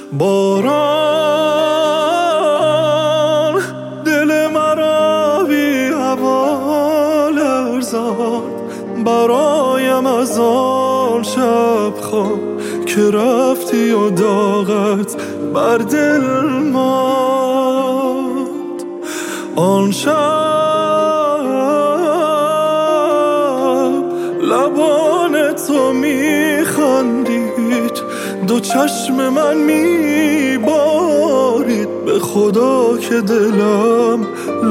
باران دل مرا بی هوا لرزاند، برایم از آن شب خواب که رفتی و داغت بر دل ماند. آن شب لبان تو میخندید، دو چشم من میبارید، به خدا که دلم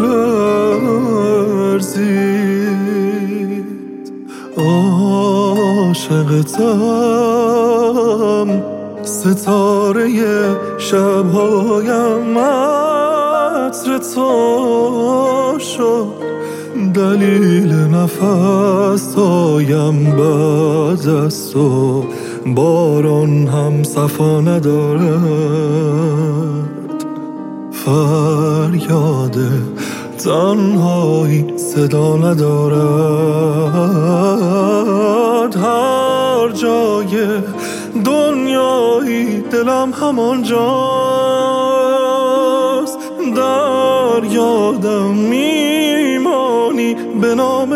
لرزید. عاشقتم، ستاره شبهایم عطر تو شد، دلیل نفس‌هایم بعد از تو. باران هم صفا ندارد، فریاد تنهایی صدا ندارد. هر جای دنیایی دلم همانجاست، در یادم میمانی به نام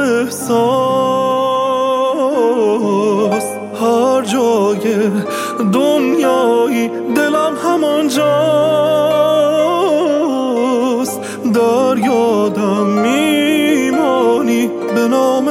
احساس. هر جای دنیایی دلم همانجاست، در یادم میمانی به نام